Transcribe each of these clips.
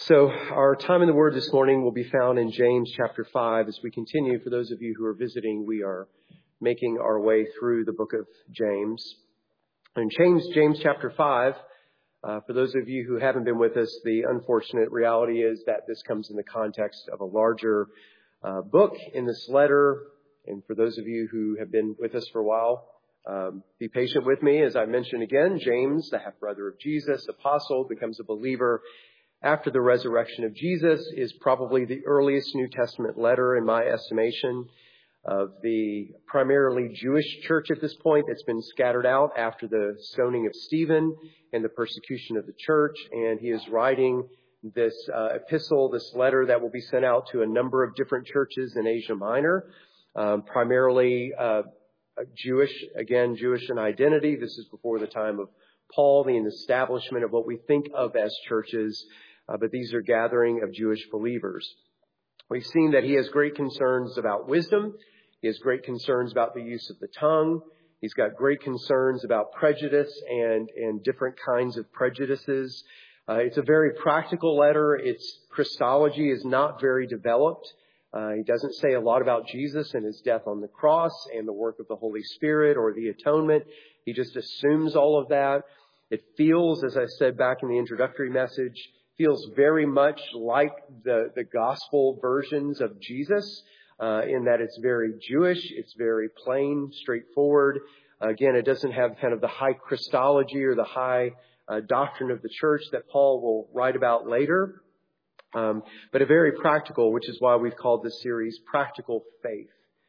So our time in the Word this morning will be found in James chapter 5. As we continue, for those of you who are visiting, we are making our way through the book of James. In James chapter 5, for those of you who haven't been with us, the unfortunate reality is that this comes in the context of a larger book in this letter. And for those of you who have been with us for a while, be patient with me. As I mentioned again, James, the half-brother of Jesus, apostle, becomes a believer after the resurrection of Jesus, is probably the earliest New Testament letter, in my estimation, of the primarily Jewish church at this point that's been scattered out after the stoning of Stephen and the persecution of the church. And he is writing this epistle, this letter that will be sent out to a number of different churches in Asia Minor, primarily Jewish in identity. This is before the time of Paul, the establishment of what we think of as churches, but these are gathering of Jewish believers. We've seen that he has great concerns about wisdom. He has great concerns about the use of the tongue. He's got great concerns about prejudice and different kinds of prejudices. It's a very practical letter. Its Christology is not very developed. He doesn't say a lot about Jesus and his death on the cross and the work of the Holy Spirit or the atonement. He just assumes all of that. It feels, as I said back in the introductory message, feels very much like the gospel versions of Jesus, in that it's very Jewish, it's very plain, straightforward. Again, it doesn't have kind of the high Christology or the high doctrine of the church that Paul will write about later, but a very practical, which is why we've called this series Practical Faith.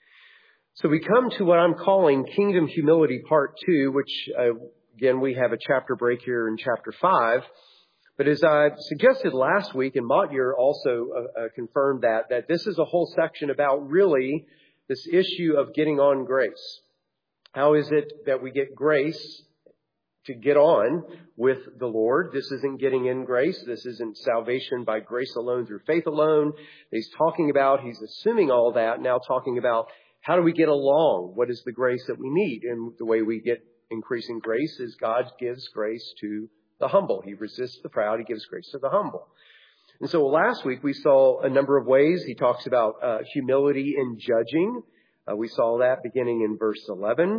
So we come to what I'm calling Kingdom Humility Part 2, which, again, we have a chapter break here in chapter 5. But as I suggested last week, and Matthew also confirmed that this is a whole section about really this issue of getting on grace. How is it that we get grace to get on with the Lord? This isn't getting in grace. This isn't salvation by grace alone through faith alone. He's assuming all that, now talking about how do we get along? What is the grace that we need? And the way we get increasing grace is God gives grace to the humble. He resists the proud. He gives grace to the humble. And so last week we saw a number of ways. He talks about humility in judging. We saw that beginning in verse 11.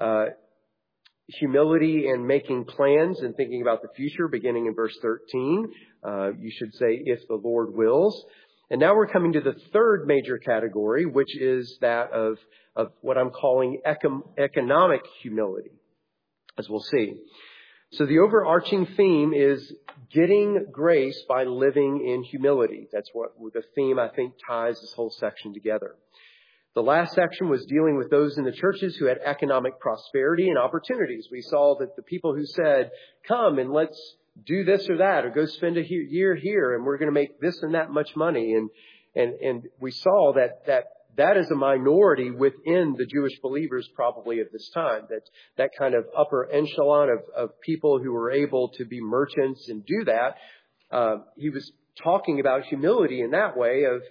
Humility in making plans and thinking about the future, beginning in verse 13. You should say, if the Lord wills. And now we're coming to the third major category, which is that of what I'm calling economic humility, as we'll see. So the overarching theme is getting grace by living in humility. That's what the theme, I think, ties this whole section together. The last section was dealing with those in the churches who had economic prosperity and opportunities. We saw that the people who said, come and let's do this or that, or go spend a year here, and we're going to make this and that much money. And we saw that is a minority within the Jewish believers probably at this time, that kind of upper echelon of people who were able to be merchants and do that. He was talking about humility in that way of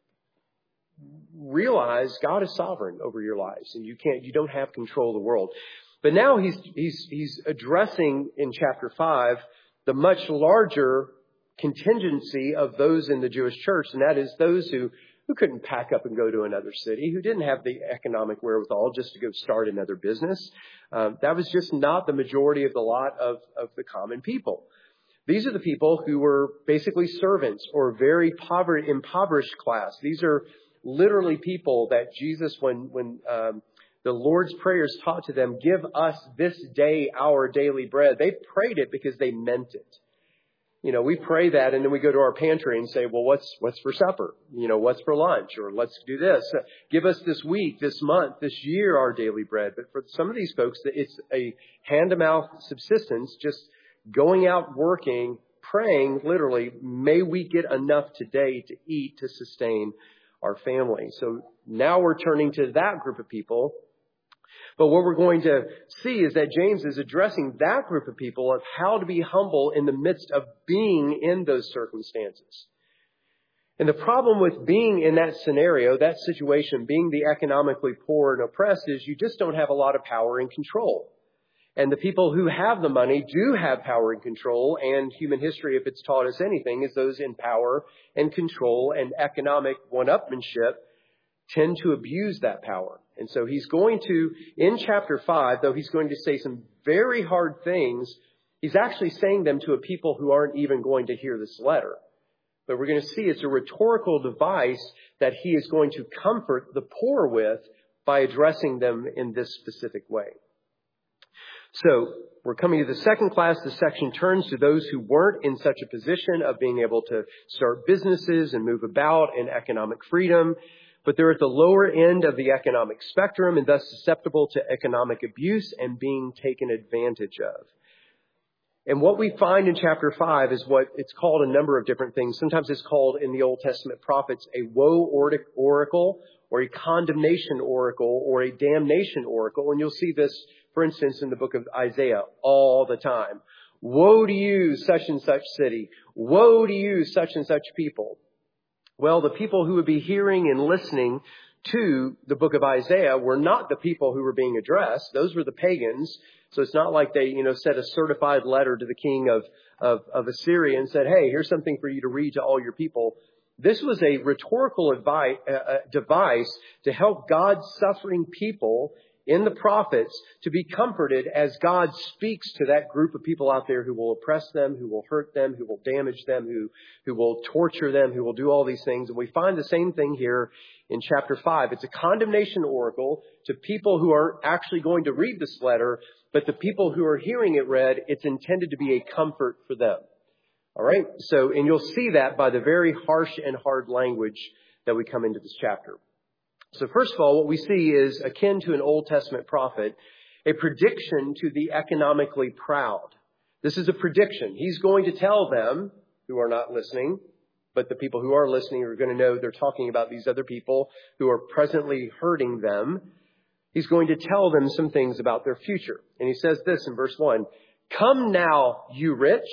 realize God is sovereign over your lives and you don't have control of the world. But now he's addressing in chapter 5 the much larger contingency of those in the Jewish church, and that is those who couldn't pack up and go to another city, who didn't have the economic wherewithal just to go start another business. That was just not the majority of the lot of the common people. These are the people who were basically servants or very impoverished class. These are literally people that Jesus, when the Lord's Prayer is taught to them, give us this day our daily bread, they prayed it because they meant it. You know, we pray that and then we go to our pantry and say, well, what's for supper? You know, what's for lunch? Or let's do this. Give us this week, this month, this year, our daily bread. But for some of these folks, it's a hand-to-mouth subsistence, just going out working, praying, literally, may we get enough today to eat to sustain our family. So now we're turning to that group of people. But what we're going to see is that James is addressing that group of people of how to be humble in the midst of being in those circumstances. And the problem with being in that scenario, that situation, being the economically poor and oppressed, is you just don't have a lot of power and control. And the people who have the money do have power and control, and human history, if it's taught us anything, is those in power and control and economic one-upmanship tend to abuse that power. And so he's going to, in chapter 5, though he's going to say some very hard things, he's actually saying them to a people who aren't even going to hear this letter. But we're going to see it's a rhetorical device that he is going to comfort the poor with by addressing them in this specific way. So we're coming to the second class. This section turns to those who weren't in such a position of being able to start businesses and move about in economic freedom, but they're at the lower end of the economic spectrum and thus susceptible to economic abuse and being taken advantage of. And what we find in chapter 5 is what it's called a number of different things. Sometimes it's called in the Old Testament prophets a woe oracle, or a condemnation oracle, or a damnation oracle. And you'll see this, for instance, in the book of Isaiah all the time. Woe to you, such and such city. Woe to you, such and such people. Well, the people who would be hearing and listening to the book of Isaiah were not the people who were being addressed. Those were the pagans. So it's not like they, sent a certified letter to the king of Assyria and said, hey, here's something for you to read to all your people. This was a rhetorical device to help God's suffering people in the prophets to be comforted as God speaks to that group of people out there who will oppress them, who will hurt them, who will damage them, who will torture them, who will do all these things. And we find the same thing here in chapter 5. It's a condemnation oracle to people who aren't actually going to read this letter, but the people who are hearing it read, it's intended to be a comfort for them. All right. So, and you'll see that by the very harsh and hard language that we come into this chapter. So first of all, what we see is akin to an Old Testament prophet, a prediction to the economically proud. This is a prediction. He's going to tell them who are not listening, but the people who are listening are going to know they're talking about these other people who are presently hurting them. He's going to tell them some things about their future. And he says this in verse 1, "Come now, you rich,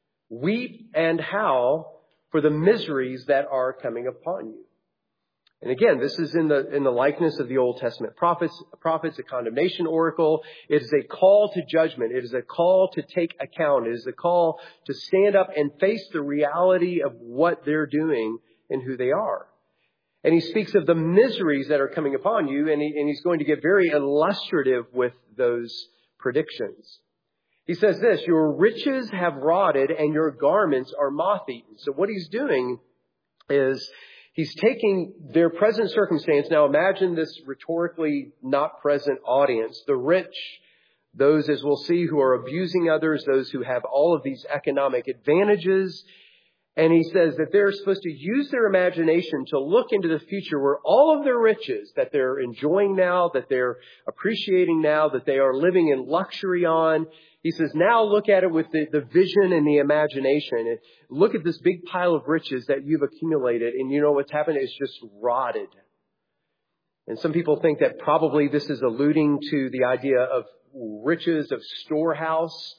weep and howl for the miseries that are coming upon you." And again, this is in the likeness of the Old Testament prophets, a condemnation oracle. It is a call to judgment. It is a call to take account. It is a call to stand up and face the reality of what they're doing and who they are. And he speaks of the miseries that are coming upon you, and he's going to get very illustrative with those predictions. He says this, "Your riches have rotted and your garments are moth-eaten." So what he's doing is he's taking their present circumstance. Now imagine this rhetorically not present audience. The rich, those, as we'll see, who are abusing others, those who have all of these economic advantages. And he says that they're supposed to use their imagination to look into the future where all of their riches that they're enjoying now, that they're appreciating now, that they are living in luxury on. He says, now look at it with the vision and the imagination. And look at this big pile of riches that you've accumulated. And you know what's happened? It's just rotted. And some people think that probably this is alluding to the idea of riches of storehouse.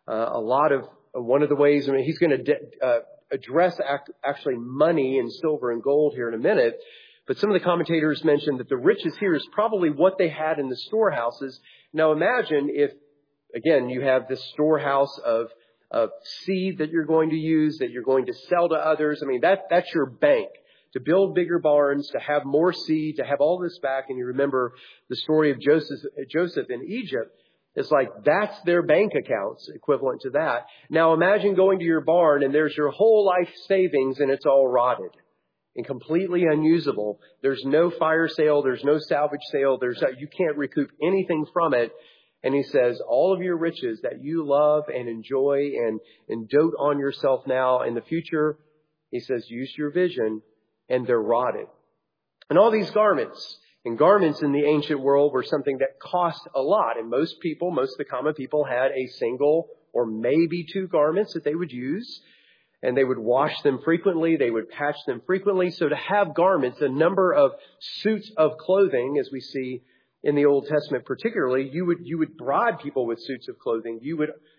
One of the ways, he's going to address actually money and silver and gold here in a minute. But some of the commentators mentioned that the riches here is probably what they had in the storehouses. Now imagine if, again, you have this storehouse of seed that you're going to use, that you're going to sell to others. That's your bank. To build bigger barns, to have more seed, to have all this back. And you remember the story of Joseph in Egypt. It's like that's their bank accounts, equivalent to that. Now imagine going to your barn and there's your whole life savings and it's all rotted and completely unusable. There's no fire sale. There's no salvage sale. You can't recoup anything from it. And he says, all of your riches that you love and enjoy and dote on yourself now in the future, he says, use your vision, and they're rotted. And all these garments. And garments in the ancient world were something that cost a lot. And most of the common people had a single or maybe two garments that they would use. And they would wash them frequently. They would patch them frequently. So to have garments, a number of suits of clothing, as we see in the Old Testament particularly, you would bribe people with suits of clothing. You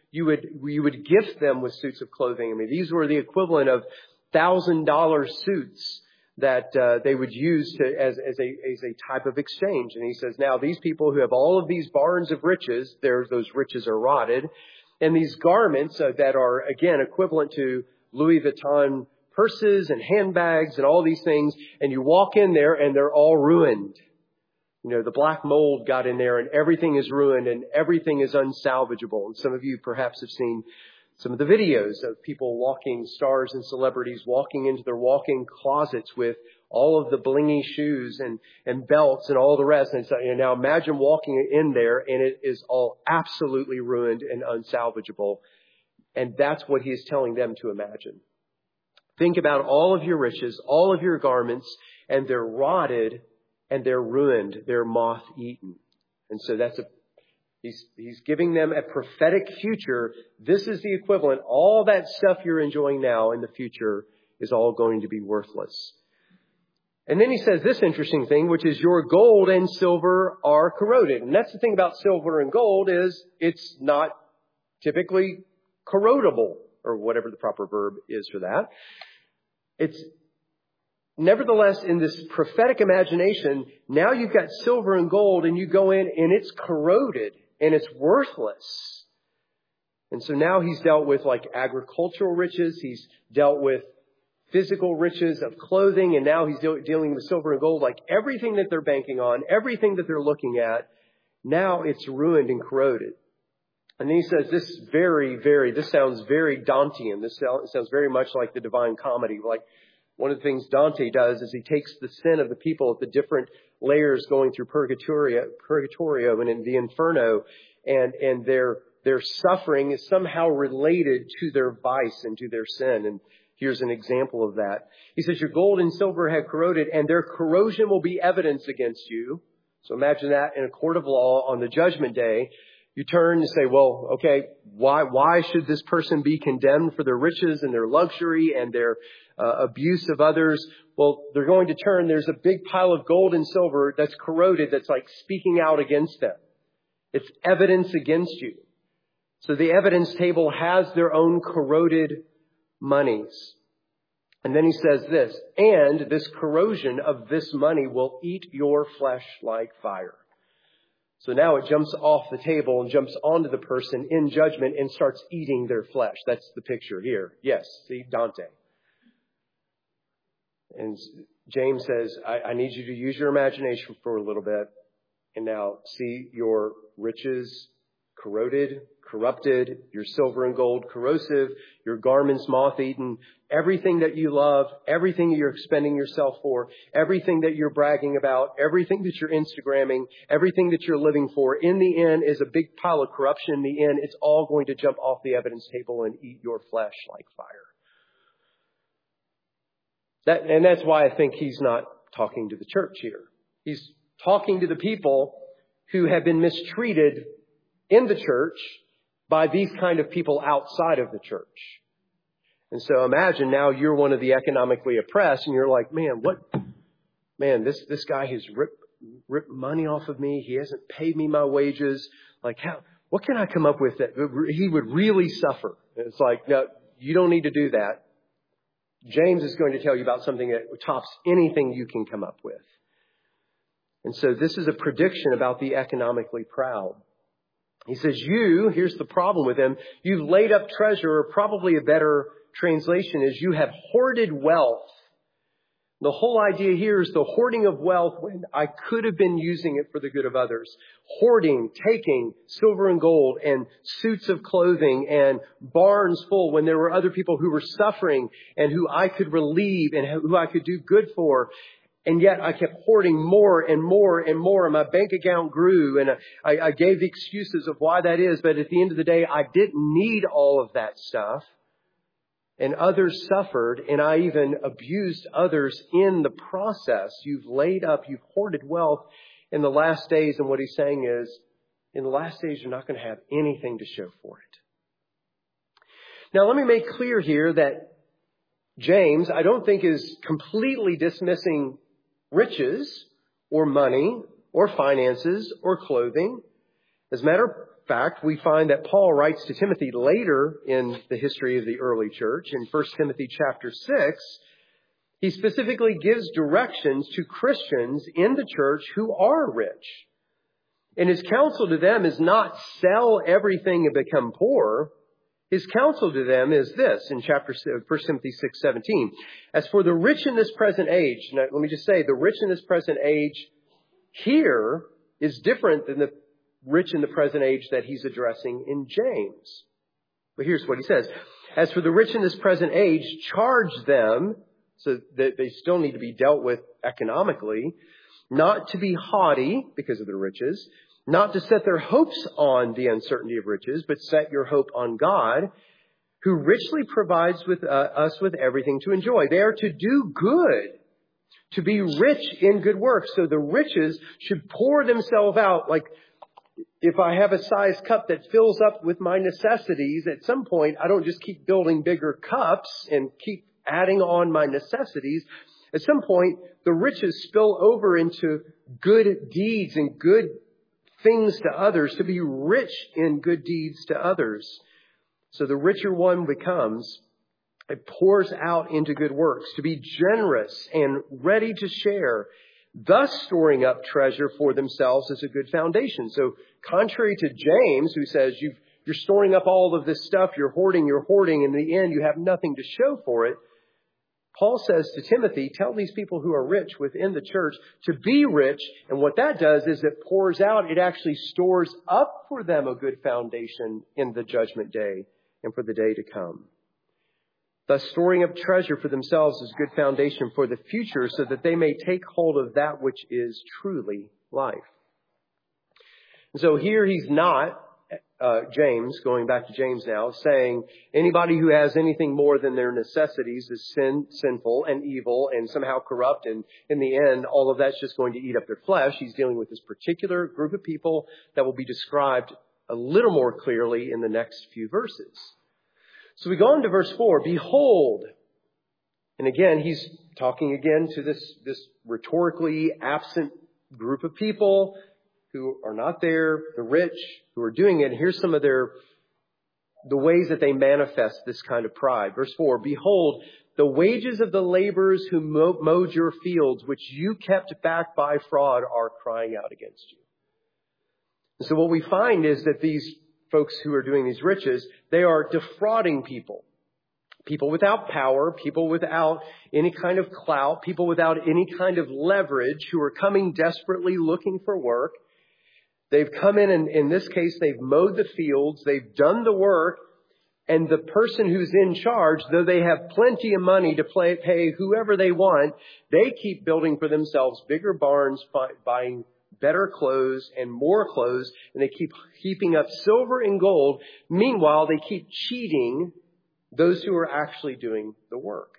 would gift them with suits of clothing. These were the equivalent of $1,000 suits that they would use as a type of exchange. And he says, now these people who have all of these barns of riches, those riches are rotted, and these garments that are, again, equivalent to Louis Vuitton purses and handbags and all these things, and you walk in there and they're all ruined. You know, the black mold got in there and everything is ruined and everything is unsalvageable. And some of you perhaps have seen some of the videos of people walking, stars and celebrities walking into their walk-in closets with all of the blingy shoes and belts and all the rest. And so, now imagine walking in there and it is all absolutely ruined and unsalvageable. And that's what he is telling them to imagine. Think about all of your riches, all of your garments, and they're rotted and they're ruined. They're moth-eaten. And so he's giving them a prophetic future. This is the equivalent. All that stuff you're enjoying now in the future is all going to be worthless. And then he says this interesting thing, which is your gold and silver are corroded. And that's the thing about silver and gold is it's not typically corrodable, or whatever the proper verb is for that. It's nevertheless, in this prophetic imagination, now you've got silver and gold and you go in and it's corroded and it's worthless. And so now he's dealt with like agricultural riches. He's dealt with physical riches of clothing. And now he's dealing with silver and gold, like everything that they're banking on, everything that they're looking at. Now it's ruined and corroded. And then he says this sounds very Dantean. This sounds very much like the Divine Comedy. Like one of the things Dante does is he takes the sin of the people at the different layers going through Purgatorio and in the Inferno, and their suffering is somehow related to their vice and to their sin. And here's an example of that. He says, your gold and silver have corroded, and their corrosion will be evidence against you. So imagine that in a court of law on the judgment day. You turn and say, well, okay, why should this person be condemned for their riches and their luxury and their abuse of others? Well, they're going to turn. There's a big pile of gold and silver that's corroded, that's like speaking out against them. It's evidence against you. So the evidence table has their own corroded monies. And then he says this, and this corrosion of this money will eat your flesh like fire. So now it jumps off the table and jumps onto the person in judgment and starts eating their flesh. That's the picture here. Yes, see, Dante. And James says, I need you to use your imagination for a little bit. And now see your riches corroded, corrupted, your silver and gold corrosive, your garments moth-eaten, everything that you love, everything you're expending yourself for, everything that you're bragging about, everything that you're Instagramming, everything that you're living for, in the end is a big pile of corruption. In the end, it's all going to jump off the evidence table and eat your flesh like fire. And that's why I think he's not talking to the church here. He's talking to the people who have been mistreated in the church by these kind of people outside of the church. And so imagine now you're one of the economically oppressed and you're like, this guy has ripped money off of me. He hasn't paid me my wages. Like, what can I come up with that he would really suffer? And it's like, no, you don't need to do that. James is going to tell you about something that tops anything you can come up with. And so this is a prediction about the economically proud. He says, here's the problem with him. You've laid up treasure, or probably a better translation is you have hoarded wealth. The whole idea here is the hoarding of wealth when I could have been using it for the good of others. Hoarding, taking silver and gold and suits of clothing and barns full when there were other people who were suffering and who I could relieve and who I could do good for. And yet I kept hoarding more and more and more. And my bank account grew. And I gave the excuses of why that is. But at the end of the day, I didn't need all of that stuff. And others suffered. And I even abused others in the process. You've laid up, you've hoarded wealth in the last days. And what he's saying is, in the last days, you're not going to have anything to show for it. Now, let me make clear here that James, I don't think, is completely dismissing riches or money or finances or clothing. As a matter of fact, we find that Paul writes to Timothy later in the history of the early church in 1 Timothy chapter 6. He specifically gives directions to Christians in the church who are rich. And his counsel to them is not sell everything and become poor. His counsel to them is this in 1 Timothy 6:17. As for the rich in this present age, now let me just say, the rich in this present age here is different than the rich in the present age that he's addressing in James. But here's what he says. As for the rich in this present age, charge them, so that they still need to be dealt with economically, not to be haughty because of their riches, not to set their hopes on the uncertainty of riches, but set your hope on God, who richly provides us with everything to enjoy. They are to do good, to be rich in good works. So the riches should pour themselves out. Like if I have a size cup that fills up with my necessities, at some point I don't just keep building bigger cups and keep adding on my necessities. At some point, the riches spill over into good deeds and good things to others, to be rich in good deeds to others. So the richer one becomes, it pours out into good works, to be generous and ready to share, thus storing up treasure for themselves as a good foundation. So contrary to James, who says you're storing up all of this stuff, you're hoarding, in the end you have nothing to show for it. Paul says to Timothy, tell these people who are rich within the church to be rich. And what that does is it pours out, it actually stores up for them a good foundation in the judgment day and for the day to come. Thus storing up treasure for themselves is a good foundation for the future so that they may take hold of that which is truly life. And so here he's not, James, going back to James now, saying anybody who has anything more than their necessities is sinful and evil and somehow corrupt. And in the end, all of that's just going to eat up their flesh. He's dealing with this particular group of people that will be described a little more clearly in the next few verses. So we go on to verse 4. Behold. And again, he's talking again to this rhetorically absent group of people who are not there, the rich who are doing it. And here's some of the ways that they manifest this kind of pride. Verse 4, behold, the wages of the laborers who mowed your fields, which you kept back by fraud, are crying out against you. And so what we find is that these folks who are doing these riches, they are defrauding people. People without power, people without any kind of clout, people without any kind of leverage who are coming desperately looking for work. They've come in this case, they've mowed the fields, they've done the work, and the person who's in charge, though they have plenty of money to pay whoever they want, they keep building for themselves bigger barns, buying better clothes and more clothes, and they keep heaping up silver and gold. Meanwhile, they keep cheating those who are actually doing the work.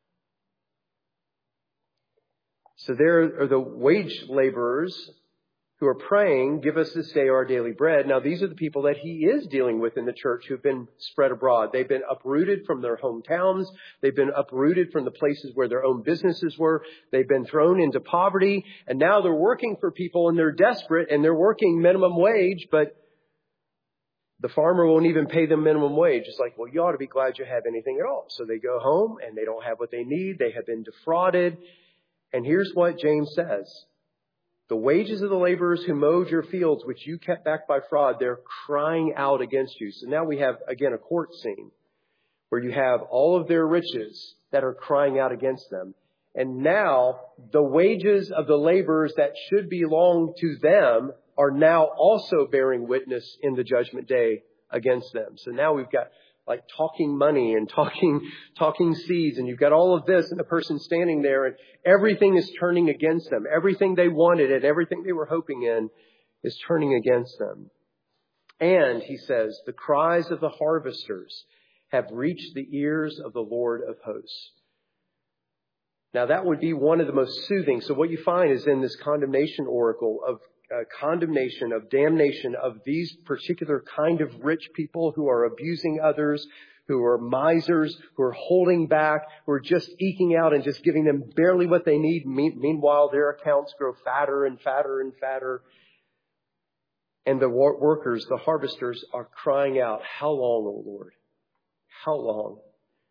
So there are the wage laborers who are praying, give us this day our daily bread. Now, these are the people that he is dealing with in the church who've been spread abroad. They've been uprooted from their hometowns. They've been uprooted from the places where their own businesses were. They've been thrown into poverty. And now they're working for people and they're desperate and they're working minimum wage, but the farmer won't even pay them minimum wage. It's like, well, you ought to be glad you have anything at all. So they go home and they don't have what they need. They have been defrauded. And here's what James says. The wages of the laborers who mowed your fields, which you kept back by fraud, they're crying out against you. So now we have, again, a court scene where you have all of their riches that are crying out against them. And now the wages of the laborers that should belong to them are now also bearing witness in the judgment day against them. So now we've got like talking money and talking seeds, and you've got all of this and the person standing there and everything is turning against them. Everything they wanted and everything they were hoping in is turning against them. And he says, the cries of the harvesters have reached the ears of the Lord of hosts. Now that would be one of the most soothing. So what you find is in this condemnation oracle of condemnation, of damnation of these particular kind of rich people who are abusing others, who are misers, who are holding back, who are just eking out and just giving them barely what they need. Meanwhile, their accounts grow fatter and fatter and fatter. And the workers, the harvesters, are crying out, how long, O Lord? How long?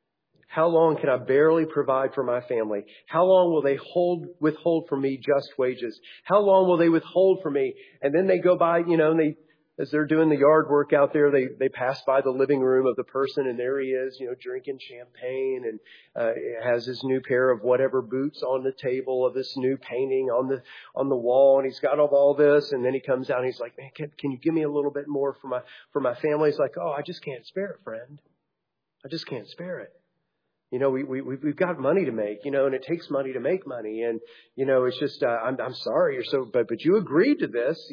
How long can I barely provide for my family? How long will they withhold from me just wages? How long will they withhold from me? And then they go by, and as they're doing the yard work out there, they pass by the living room of the person, and there he is, drinking champagne, and has his new pair of whatever boots on the table, of this new painting on the wall, and he's got all this, and then he comes out and he's like, man, can you give me a little bit more for my family? He's like, oh, I just can't spare it, friend. I just can't spare it. We've got money to make, and it takes money to make money. And, it's just, I'm sorry. But you agreed to this,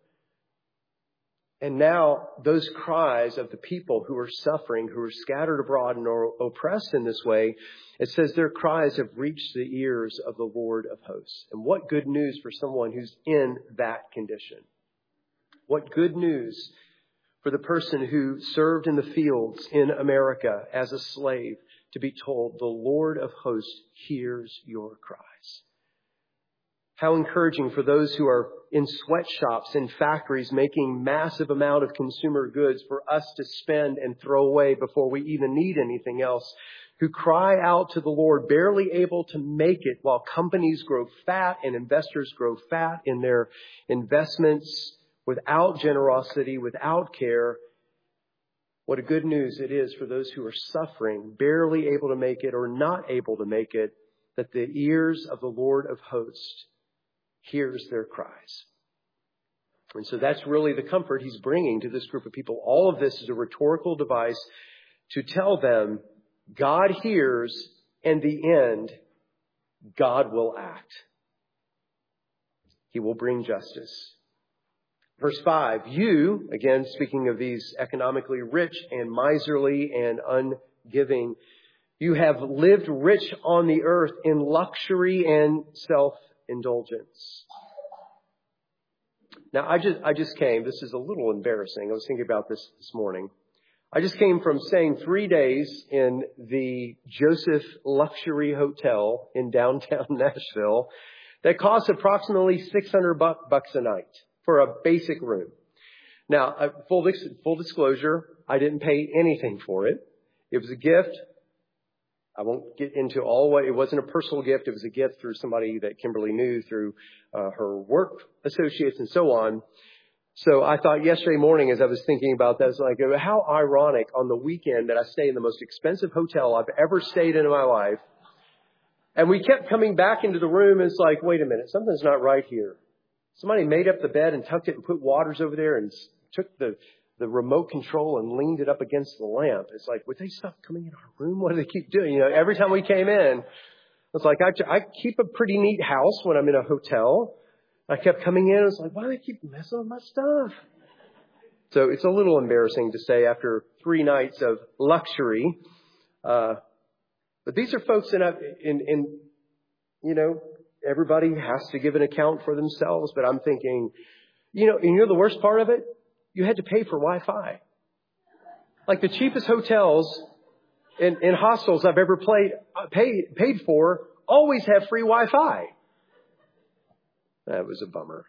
And now those cries of the people who are suffering, who are scattered abroad and are oppressed in this way, it says their cries have reached the ears of the Lord of hosts. And what good news for someone who's in that condition. What good news for the person who served in the fields in America as a slave, to be told, the Lord of hosts hears your cries. How encouraging for those who are in sweatshops and factories making massive amount of consumer goods for us to spend and throw away before we even need anything else, who cry out to the Lord, barely able to make it while companies grow fat and investors grow fat in their investments, without generosity, without care. What a good news it is for those who are suffering, barely able to make it or not able to make it, that the ears of the Lord of hosts hears their cries. And so that's really the comfort he's bringing to this group of people. All of this is a rhetorical device to tell them God hears, and the end, God will act. He will bring justice. Verse 5, you, again, speaking of these economically rich and miserly and ungiving, you have lived rich on the earth in luxury and self-indulgence. Now, I just came, this is a little embarrassing. I was thinking about this morning. I just came from staying 3 days in the Joseph Luxury Hotel in downtown Nashville that costs approximately $600 bucks a night for a basic room. Now, full disclosure, I didn't pay anything for it. It was a gift. I won't get into it wasn't a personal gift. It was a gift through somebody that Kimberly knew through her work associates and so on. So I thought yesterday morning, as I was thinking about that, I was like, how ironic on the weekend that I stay in the most expensive hotel I've ever stayed in my life. And we kept coming back into the room, and it's like, wait a minute, something's not right here. Somebody made up the bed and tucked it and put waters over there and took the remote control and leaned it up against the lamp. It's like, would they stop coming in our room? What do they keep doing? Every time we came in, it's like, I keep a pretty neat house when I'm in a hotel. I kept coming in. It's like, why do they keep messing with my stuff? So it's a little embarrassing to say after 3 nights of luxury. But these are folks everybody has to give an account for themselves. But I'm thinking, and the worst part of it? You had to pay for Wi-Fi. Like the cheapest hotels and hostels I've ever paid for always have free Wi-Fi. That was a bummer.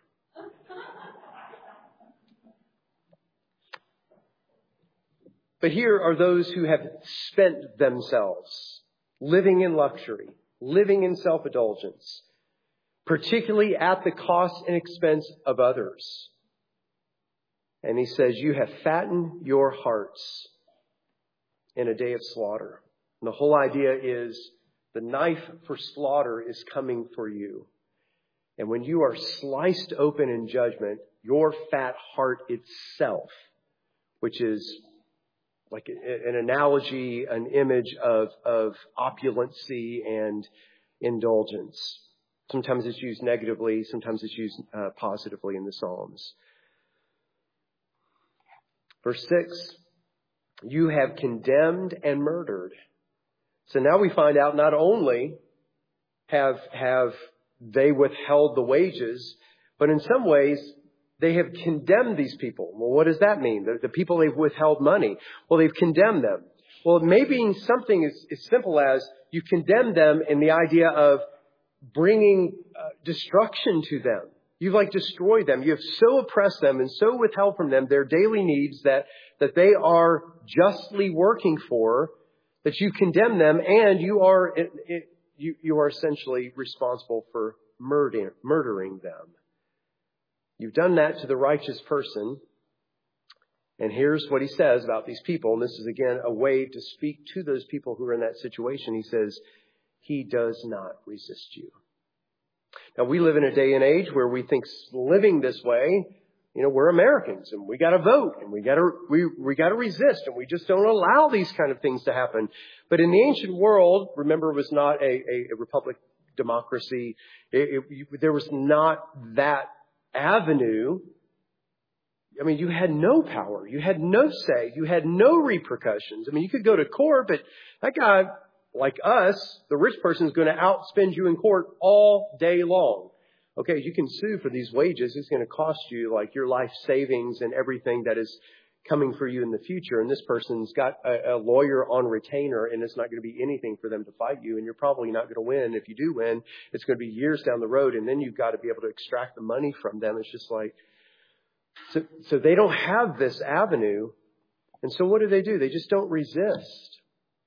But here are those who have spent themselves living in luxury, living in self-indulgence, particularly at the cost and expense of others. And he says, you have fattened your hearts in a day of slaughter. And the whole idea is the knife for slaughter is coming for you. And when you are sliced open in judgment, your fat heart itself, which is like an analogy, an image of opulency and indulgence. Sometimes it's used negatively, sometimes it's used positively in the Psalms. Verse 6, you have condemned and murdered. So now we find out not only have they withheld the wages, but in some ways they have condemned these people. Well, what does that mean? The people they've withheld money. Well, they've condemned them. Well, it may be something as simple as you condemn them in the idea of bringing destruction to them. You've destroyed them. You have so oppressed them and so withheld from them their daily needs that they are justly working for, that you condemn them, and you are essentially responsible for murdering them. You've done that to the righteous person. And here's what he says about these people. And this is, again, a way to speak to those people who are in that situation. He says, he does not resist you. Now, we live in a day and age where we think living this way, we're Americans and we got to vote and we got to resist, and we just don't allow these kind of things to happen. But in the ancient world, remember, it was not a republic democracy. There was not that avenue. I mean, you had no power. You had no say. You had no repercussions. I mean, you could go to court, but that guy, like us, the rich person, is going to outspend you in court all day long. Okay, you can sue for these wages. It's going to cost you like your life savings and everything that is coming for you in the future. And this person's got a lawyer on retainer, and it's not going to be anything for them to fight you. And you're probably not going to win. If you do win, it's going to be years down the road. And then you've got to be able to extract the money from them. It's just like, so they don't have this avenue. And so what do? They just don't resist.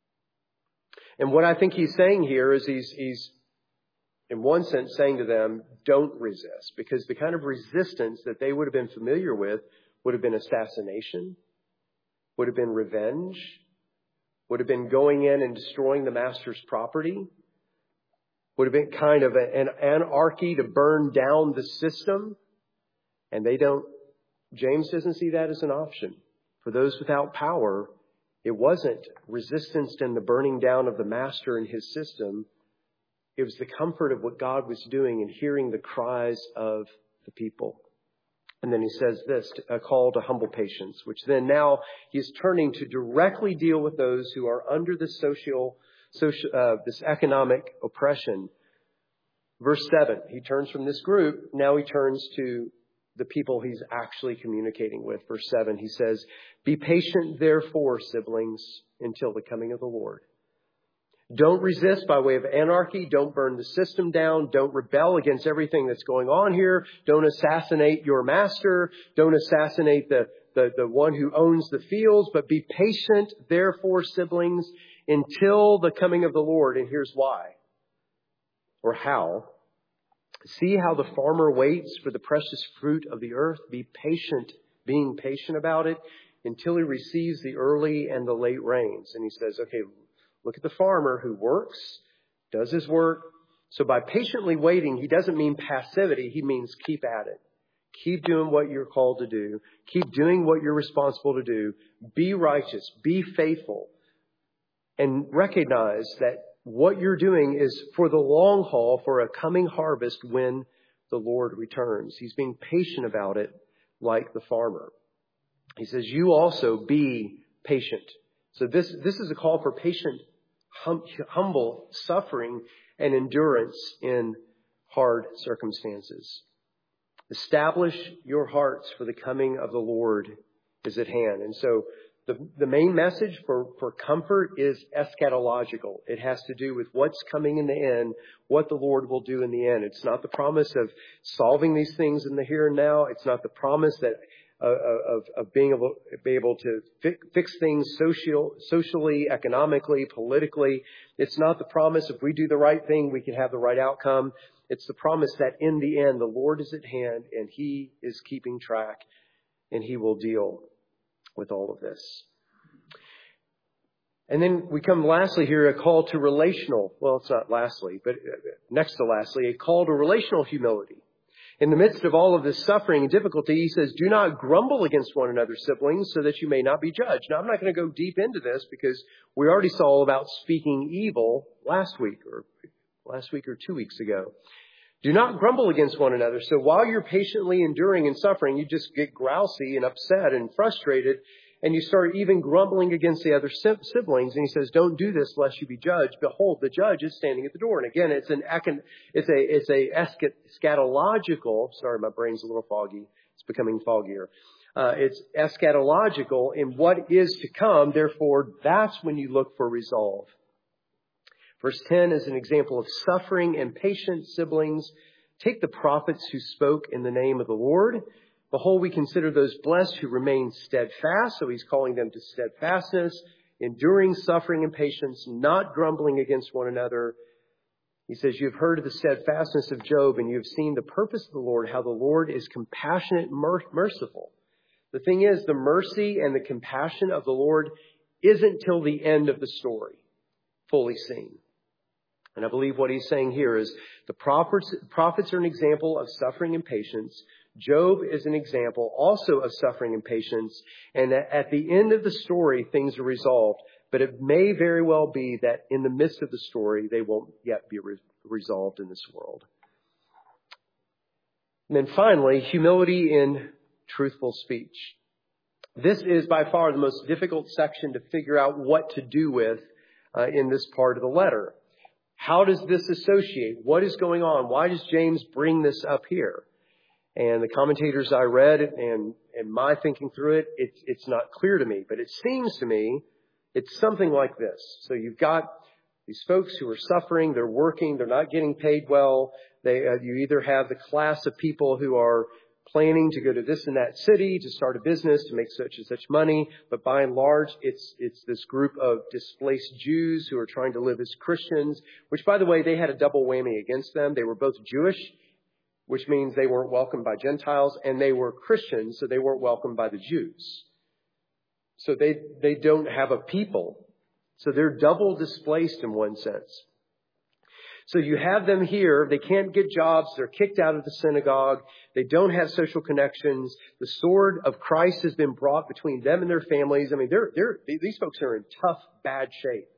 And what I think he's saying here is he's in one sense saying to them, don't resist, because the kind of resistance that they would have been familiar with would have been assassination, would have been revenge, would have been going in and destroying the master's property, would have been kind of an anarchy to burn down the system. And James doesn't see that as an option. For those without power, it wasn't resistance and the burning down of the master and his system. It was the comfort of what God was doing and hearing the cries of the people. And then he says this, a call to humble patience, which then now he's turning to directly deal with those who are under this this economic oppression. Verse 7, he turns from this group. Now he turns to the people he's actually communicating with. Verse 7, he says, be patient, therefore, siblings, until the coming of the Lord. Don't resist by way of anarchy. Don't burn the system down. Don't rebel against everything that's going on here. Don't assassinate your master. Don't assassinate the one who owns the fields. But be patient, therefore, siblings, until the coming of the Lord. And here's why, or how. See how the farmer waits for the precious fruit of the earth. Be patient, being patient about it, until he receives the early and the late rains. And he says, okay, look at the farmer who works, does his work. So by patiently waiting, he doesn't mean passivity. He means keep at it. Keep doing what you're called to do. Keep doing what you're responsible to do. Be righteous. Be faithful. And recognize that what you're doing is for the long haul, for a coming harvest when the Lord returns. He's being patient about it like the farmer. He says, you also be patient. So this is a call for patient, humble suffering and endurance in hard circumstances. Establish your hearts, for the coming of the Lord is at hand. And so the main message for comfort is eschatological. It has to do with what's coming in the end, what the Lord will do in the end. It's not the promise of solving these things in the here and now. It's not the promise that of being able to fix things socially, economically, politically. It's not the promise if we do the right thing, we can have the right outcome. It's the promise that in the end, the Lord is at hand and He is keeping track and He will deal with all of this. And then we come lastly here, a call to relational, well, it's not lastly, but next to lastly, a call to relational humility. In the midst of all of this suffering and difficulty, he says, do not grumble against one another, siblings, so that you may not be judged. Now, I'm not going to go deep into this because we already saw all about speaking evil last week or 2 weeks ago. Do not grumble against one another. So while you're patiently enduring and suffering, you just get grousy and upset and frustrated, and you start even grumbling against the other siblings. And he says, don't do this lest you be judged. Behold, the judge is standing at the door. And again, it's a eschatological, sorry, my brain's a little foggy. It's becoming foggier. It's eschatological in what is to come. Therefore, that's when you look for resolve. Verse 10 is an example of suffering and patient siblings. Take the prophets who spoke in the name of the Lord. Behold, we consider those blessed who remain steadfast. So he's calling them to steadfastness enduring suffering and patience, not grumbling against one another. He says, you've heard of the steadfastness of Job, and you've seen the purpose of the Lord, how the Lord is compassionate and merciful. The thing is, the mercy and the compassion of the Lord isn't till the end of the story fully seen. And I believe what he's saying here is the prophets are an example of suffering and patience. Job is an example also of suffering and patience. And at the end of the story, things are resolved. But it may very well be that in the midst of the story, they won't yet be resolved in this world. And then finally, humility in truthful speech. This is by far the most difficult section to figure out what to do with in this part of the letter. How does this associate? What is going on? Why does James bring this up here? And the commentators I read and my thinking through it, it's not clear to me. But it seems to me it's something like this. So you've got these folks who are suffering, they're working, they're not getting paid well. You either have the class of people who are planning to go to this and that city to start a business to make such and such money. But by and large, it's this group of displaced Jews who are trying to live as Christians, which, by the way, they had a double whammy against them. They were both Jewish, which means they weren't welcomed by Gentiles, and they were Christians, so they weren't welcomed by the Jews. So they don't have a people. So they're double displaced in one sense. So you have them here. They can't get jobs. They're kicked out of the synagogue. They don't have social connections. The sword of Christ has been brought between them and their families. I mean, these folks are in tough, bad shape.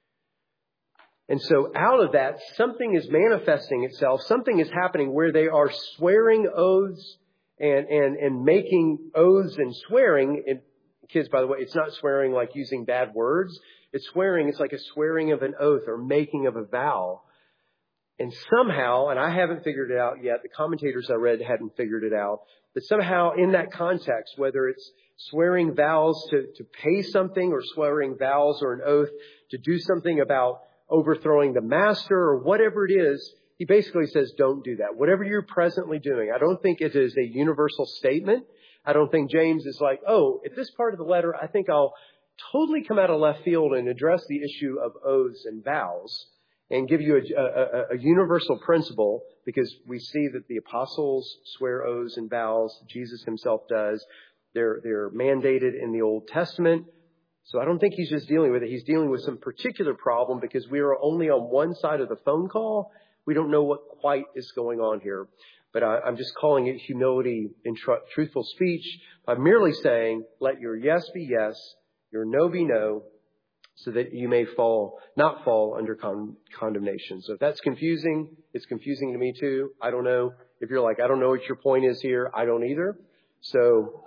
And so out of that, something is manifesting itself. Something is happening where they are swearing oaths and making oaths and swearing. And kids, by the way, it's not swearing like using bad words. It's swearing. It's like a swearing of an oath or making of a vow. And somehow, and I haven't figured it out yet, the commentators I read hadn't figured it out, but somehow in that context, whether it's swearing vows to pay something or swearing vows or an oath to do something about overthrowing the master or whatever it is, he basically says, don't do that. Whatever you're presently doing, I don't think it is a universal statement. I don't think James is like, oh, at this part of the letter, I think I'll totally come out of left field and address the issue of oaths and vows and give you a universal principle, because we see that the apostles swear oaths and vows. Jesus himself does. They're mandated in the Old Testament. So I don't think he's just dealing with it. He's dealing with some particular problem because we are only on one side of the phone call. We don't know what quite is going on here. But I'm just calling it humility in truthful speech by merely saying, let your yes be yes, your no be no, so that you may not fall under condemnation. So if that's confusing, it's confusing to me too. I don't know. If you're like, I don't know what your point is here, I don't either. So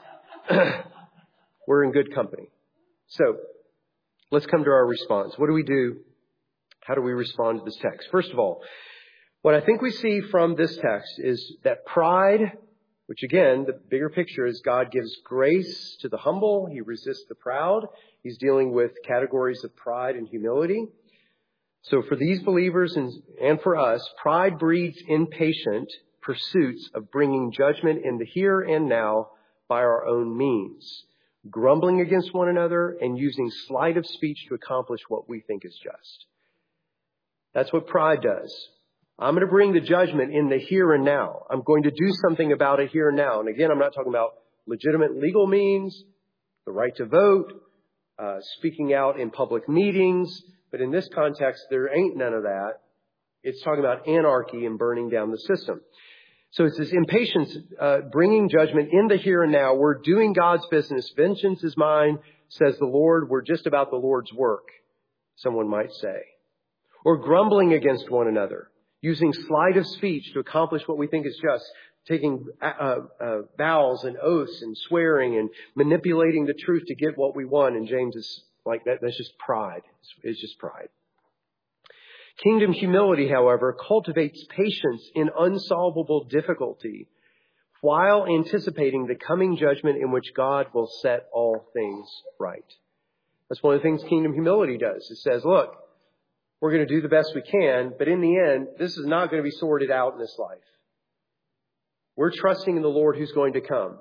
we're in good company. So let's come to our response. What do we do? How do we respond to this text? First of all, what I think we see from this text is that pride, which again, the bigger picture is God gives grace to the humble. He resists the proud. He's dealing with categories of pride and humility. So for these believers and for us, pride breeds impatient pursuits of bringing judgment in the here and now by our own means, grumbling against one another and using sleight of speech to accomplish what we think is just. That's what pride does. I'm going to bring the judgment in the here and now. I'm going to do something about it here and now. And again, I'm not talking about legitimate legal means, the right to vote, speaking out in public meetings. But in this context, there ain't none of that. It's talking about anarchy and burning down the system. So it's this impatience, bringing judgment in the here and now. We're doing God's business. Vengeance is mine, says the Lord. We're just about the Lord's work, someone might say. Or grumbling against one another, using sleight of speech to accomplish what we think is just, taking vows and oaths and swearing and manipulating the truth to get what we want. And James is like, that's just pride. It's just pride. Kingdom humility, however, cultivates patience in unsolvable difficulty while anticipating the coming judgment in which God will set all things right. That's one of the things kingdom humility does. It says, look, we're going to do the best we can, but in the end, this is not going to be sorted out in this life. We're trusting in the Lord who's going to come.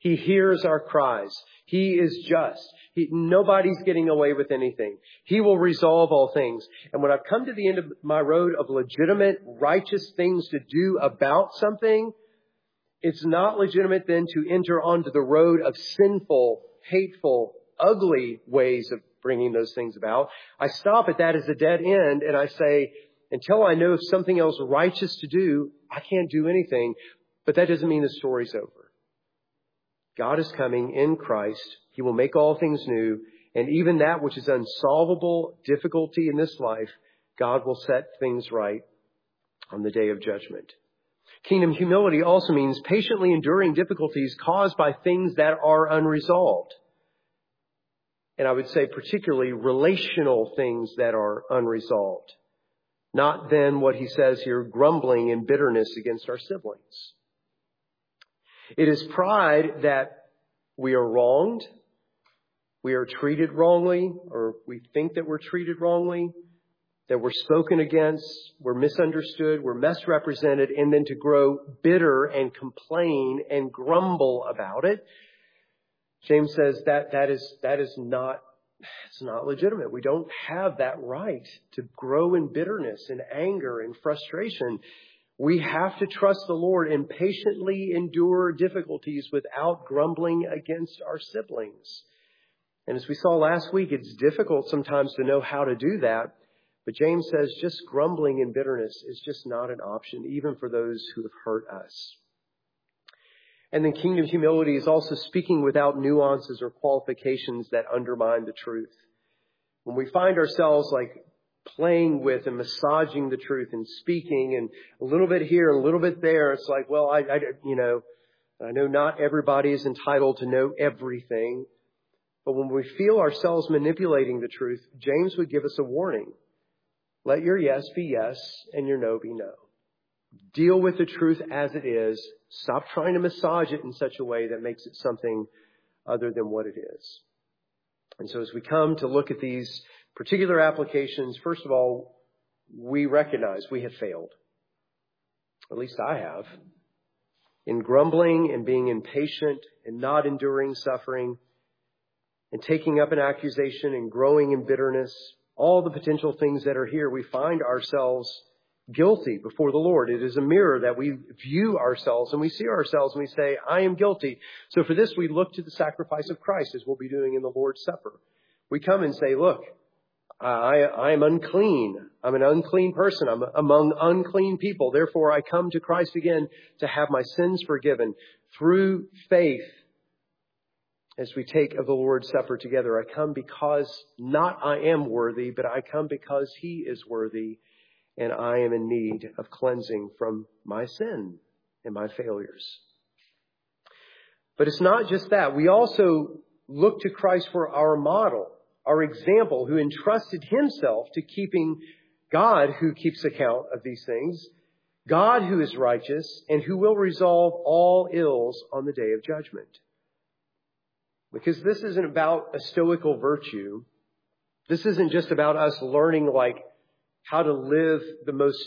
He hears our cries. He is just. Nobody's getting away with anything. He will resolve all things. And when I've come to the end of my road of legitimate, righteous things to do about something, it's not legitimate then to enter onto the road of sinful, hateful, ugly ways of bringing those things about. I stop at that as a dead end and I say, until I know of something else righteous to do, I can't do anything. But that doesn't mean the story's over. God is coming in Christ. He will make all things new. And even that which is unsolvable difficulty in this life, God will set things right on the day of judgment. Kingdom humility also means patiently enduring difficulties caused by things that are unresolved. And I would say particularly relational things that are unresolved. Not then what he says here, grumbling and bitterness against our siblings. It is pride that we are wronged, we are treated wrongly, or we think that we're treated wrongly, that we're spoken against, we're misunderstood, we're misrepresented, and then to grow bitter and complain and grumble about it. James says that is not, it's not legitimate. We don't have that right to grow in bitterness and anger and frustration. We have to trust the Lord and patiently endure difficulties without grumbling against our siblings. And as we saw last week, it's difficult sometimes to know how to do that. But James says just grumbling and bitterness is just not an option, even for those who have hurt us. And then kingdom humility is also speaking without nuances or qualifications that undermine the truth. When we find ourselves like playing with and massaging the truth and speaking and a little bit here, a little bit there, it's like, well, I know not everybody is entitled to know everything. But when we feel ourselves manipulating the truth, James would give us a warning. Let your yes be yes and your no be no. Deal with the truth as it is. Stop trying to massage it in such a way that makes it something other than what it is. And so as we come to look at these particular applications, first of all, we recognize we have failed. At least I have. In grumbling and being impatient and not enduring suffering and taking up an accusation and growing in bitterness, all the potential things that are here, we find ourselves guilty before the Lord. It is a mirror that we view ourselves and we see ourselves and we say, I am guilty. So for this, we look to the sacrifice of Christ, as we'll be doing in the Lord's Supper. We come and say, look, I am unclean. I'm an unclean person. I'm among unclean people. Therefore, I come to Christ again to have my sins forgiven through faith. As we take of the Lord's Supper together, I come because not I am worthy, but I come because He is worthy. And I am in need of cleansing from my sin and my failures. But it's not just that. We also look to Christ for our model, our example, who entrusted Himself to keeping God, who keeps account of these things, God who is righteous and who will resolve all ills on the day of judgment. Because this isn't about a stoical virtue. This isn't just about us learning how to live the most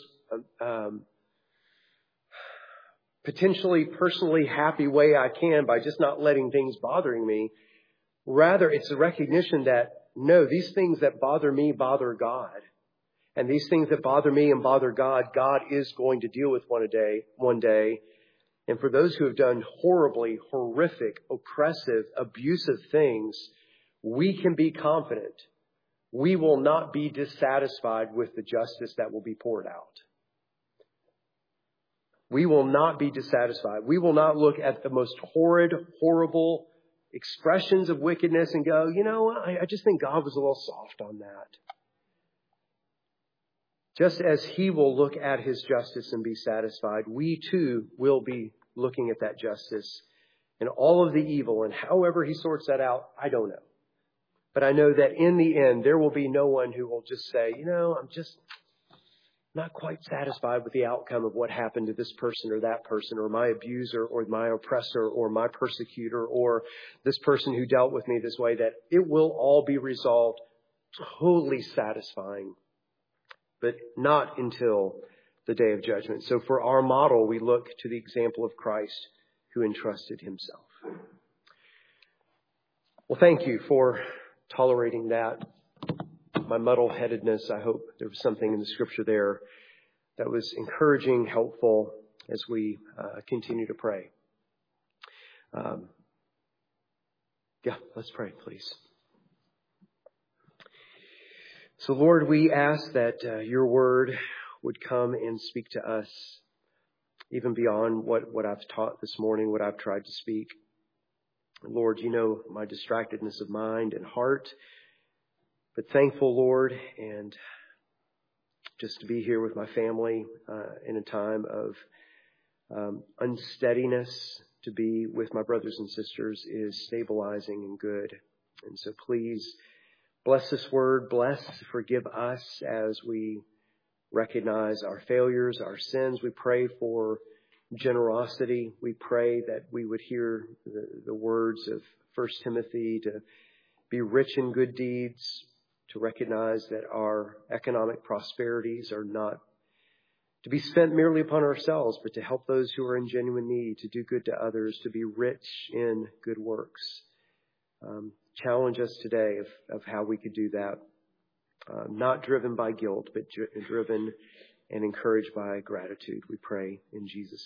potentially personally happy way I can by just not letting things bothering me. Rather, it's a recognition that, no, these things that bother me bother God. And these things that bother me and bother God, God is going to deal with one day. And for those who have done horribly, horrific, oppressive, abusive things, we can be confident we will not be dissatisfied with the justice that will be poured out. We will not be dissatisfied. We will not look at the most horrid, horrible expressions of wickedness and go, I just think God was a little soft on that. Just as He will look at His justice and be satisfied, we too will be looking at that justice and all of the evil. And however He sorts that out, I don't know. But I know that in the end, there will be no one who will just say, I'm just not quite satisfied with the outcome of what happened to this person or that person or my abuser or my oppressor or my persecutor or this person who dealt with me this way, that it will all be resolved totally satisfying, but not until the day of judgment. So for our model, we look to the example of Christ who entrusted Himself. Well, thank you for tolerating that. My muddle-headedness, I hope there was something in the scripture there that was encouraging, helpful as we continue to pray. Let's pray, please. So, Lord, we ask that your word would come and speak to us even beyond what I've taught this morning, what I've tried to speak. Lord, you know my distractedness of mind and heart, but thankful, Lord, and just to be here with my family in a time of unsteadiness, to be with my brothers and sisters is stabilizing and good. And so please bless this word, forgive us as we recognize our failures, our sins. We pray for generosity. We pray that we would hear the words of 1 Timothy to be rich in good deeds, to recognize that our economic prosperities are not to be spent merely upon ourselves, but to help those who are in genuine need, to do good to others, to be rich in good works. Challenge us today of how we could do that, not driven by guilt, but driven and encouraged by gratitude. We pray in Jesus' name.